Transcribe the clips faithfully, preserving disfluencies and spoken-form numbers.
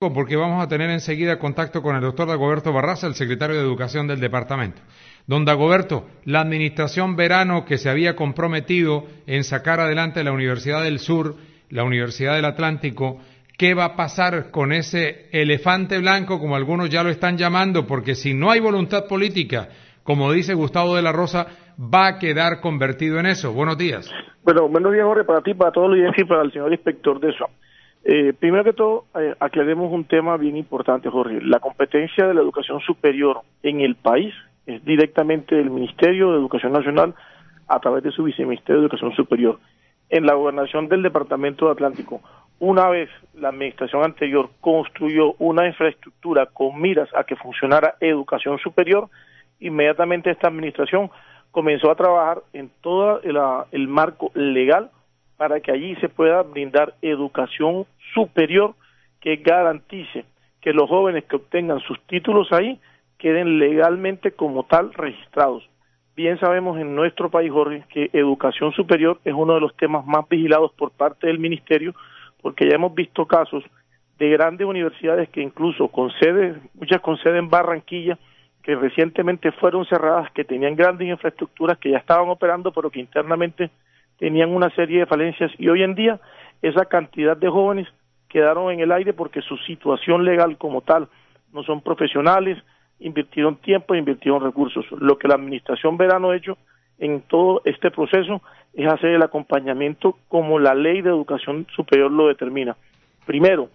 porque vamos a tener enseguida contacto con el doctor Dagoberto Barraza, el secretario de Educación del departamento. Don Dagoberto, la administración Verano, que se había comprometido en sacar adelante la Universidad del Sur, la Universidad del Atlántico, ¿qué va a pasar con ese elefante blanco, como algunos ya lo están llamando? Porque si no hay voluntad política, como dice Gustavo de la Rosa, va a quedar convertido en eso. Buenos días. Bueno, buenos días, Jorge, para ti, para toda la audiencia y para el señor inspector de eso. Eh, primero que todo, eh, aclaremos un tema bien importante, Jorge. La competencia de la educación superior en el país es directamente del Ministerio de Educación Nacional a través de su Viceministerio de Educación Superior. En la gobernación del Departamento de Atlántico, una vez la administración anterior construyó una infraestructura con miras a que funcionara educación superior, inmediatamente esta administración comenzó a trabajar en todo el, el marco legal para que allí se pueda brindar educación superior que garantice que los jóvenes que obtengan sus títulos ahí queden legalmente como tal registrados. Bien sabemos en nuestro país, Jorge, que educación superior es uno de los temas más vigilados por parte del Ministerio, porque ya hemos visto casos de grandes universidades que incluso con sede, muchas con sede en Barranquilla, que recientemente fueron cerradas, que tenían grandes infraestructuras que ya estaban operando, pero que internamente tenían una serie de falencias, y hoy en día esa cantidad de jóvenes quedaron en el aire porque su situación legal como tal no son profesionales, invirtieron tiempo e invirtieron recursos. Lo que la administración Verano ha hecho en todo este proceso es hacer el acompañamiento como la ley de educación superior lo determina. Primero,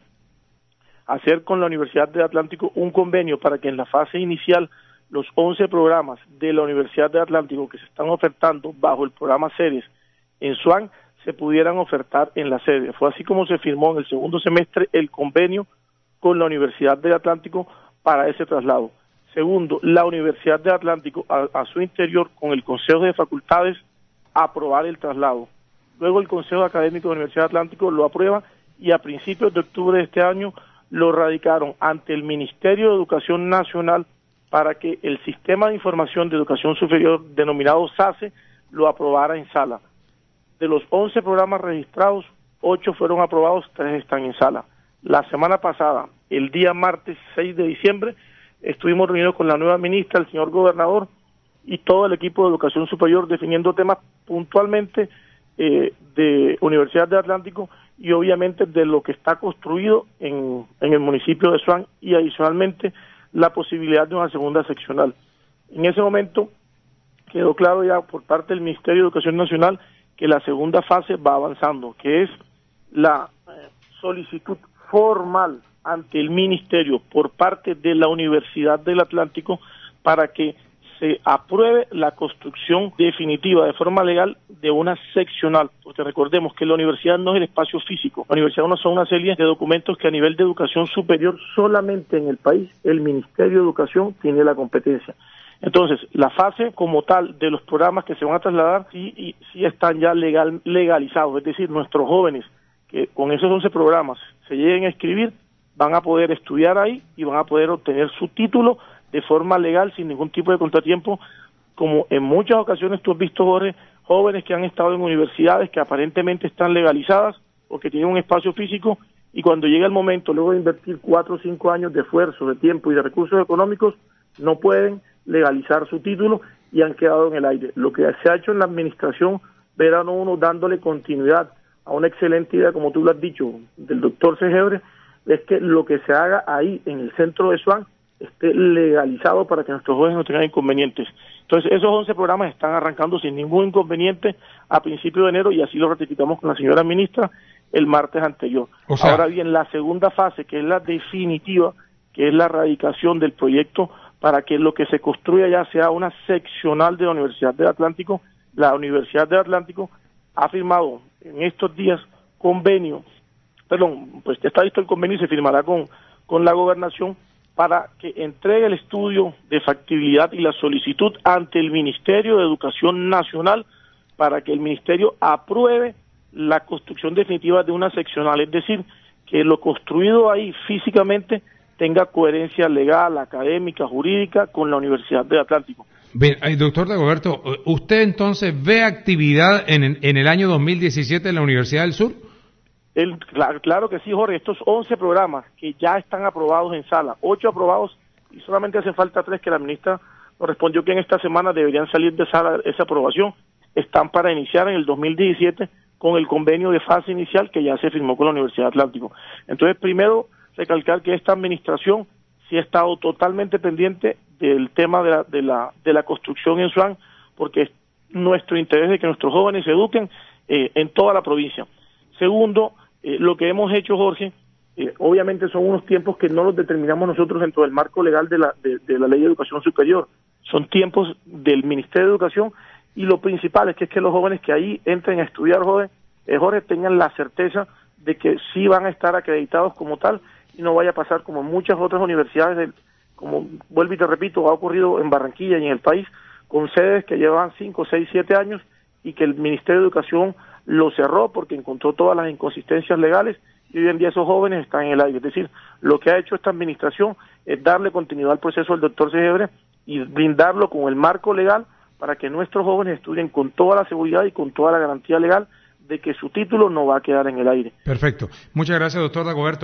hacer con la Universidad del Atlántico un convenio para que en la fase inicial los once programas de la Universidad del Atlántico que se están ofertando bajo el programa SEDES en SUAN se pudieran ofertar en la sede. Fue así como se firmó en el segundo semestre el convenio con la Universidad del Atlántico para ese traslado. Segundo, la Universidad del Atlántico a, a su interior con el Consejo de Facultades aprobar el traslado. Luego el Consejo Académico de la Universidad del Atlántico lo aprueba y a principios de octubre de este año lo radicaron ante el Ministerio de Educación Nacional para que el Sistema de Información de Educación Superior denominado SACE lo aprobara en sala. De los once programas registrados, ocho fueron aprobados, tres están en sala. La semana pasada, el día martes seis de diciembre, estuvimos reunidos con la nueva ministra, el señor gobernador, y todo el equipo de Educación Superior definiendo temas puntualmente eh, de Universidad del Atlántico y obviamente de lo que está construido en, en el municipio de SUAN y adicionalmente la posibilidad de una segunda seccional. En ese momento quedó claro ya por parte del Ministerio de Educación Nacional que la segunda fase va avanzando, que es la eh, solicitud formal ante el Ministerio por parte de la Universidad del Atlántico para que se apruebe la construcción definitiva de forma legal de una seccional, porque recordemos que la universidad no es el espacio físico, la universidad no son una serie de documentos que a nivel de educación superior solamente en el país el Ministerio de Educación tiene la competencia. Entonces, la fase como tal de los programas que se van a trasladar sí, y, sí están ya legal, legalizados, es decir, nuestros jóvenes que con esos once programas se lleguen a escribir van a poder estudiar ahí y van a poder obtener su título de forma legal, sin ningún tipo de contratiempo, como en muchas ocasiones tú has visto, Jorge, jóvenes que han estado en universidades que aparentemente están legalizadas o que tienen un espacio físico y cuando llega el momento, luego de invertir cuatro o cinco años de esfuerzo, de tiempo y de recursos económicos, no pueden legalizar su título y han quedado en el aire. Lo que se ha hecho en la administración Verano uno, dándole continuidad a una excelente idea, como tú lo has dicho, del doctor Segebre, es que lo que se haga ahí en el centro de SUAN esté legalizado para que nuestros jóvenes no tengan inconvenientes. Entonces, esos once programas están arrancando sin ningún inconveniente a principios de enero y así lo ratificamos con la señora ministra el martes anterior. O sea, ahora bien, la segunda fase, que es la definitiva, que es la radicación del proyecto para que lo que se construya ya sea una seccional de la Universidad del Atlántico, la Universidad del Atlántico ha firmado en estos días convenio, perdón, pues está listo el convenio y se firmará con, con la gobernación para que entregue el estudio de factibilidad y la solicitud ante el Ministerio de Educación Nacional para que el Ministerio apruebe la construcción definitiva de una seccional, es decir, que lo construido ahí físicamente tenga coherencia legal, académica, jurídica con la Universidad del Atlántico. Bien, doctor Dagoberto, ¿usted entonces ve actividad en, en el año dos mil diecisiete en la Universidad del Sur? El, claro, claro que sí, Jorge, estos once programas que ya están aprobados en sala, ocho aprobados y solamente hacen falta tres que la ministra nos respondió que en esta semana deberían salir de sala esa aprobación, están para iniciar en el dos mil diecisiete con el convenio de fase inicial que ya se firmó con la Universidad Atlántico. Entonces, primero, recalcar que esta administración sí ha estado totalmente pendiente del tema de la, de la, de la construcción en SUAN, porque es nuestro interés de que nuestros jóvenes se eduquen eh, en toda la provincia. Segundo, eh, lo que hemos hecho, Jorge, eh, obviamente son unos tiempos que no los determinamos nosotros dentro del marco legal de la, de, de la Ley de Educación Superior, son tiempos del Ministerio de Educación, y lo principal es que es que los jóvenes que ahí entren a estudiar, Jorge, eh, Jorge tengan la certeza de que sí van a estar acreditados como tal, y no vaya a pasar como en muchas otras universidades, del, como vuelvo y te repito, ha ocurrido en Barranquilla y en el país, con sedes que llevaban cinco, seis, siete años, y que el Ministerio de Educación lo cerró porque encontró todas las inconsistencias legales, y hoy en día esos jóvenes están en el aire. Es decir, lo que ha hecho esta administración es darle continuidad al proceso del doctor Segebre y brindarlo con el marco legal para que nuestros jóvenes estudien con toda la seguridad y con toda la garantía legal de que su título no va a quedar en el aire. Perfecto. Muchas gracias, doctor Dagoberto.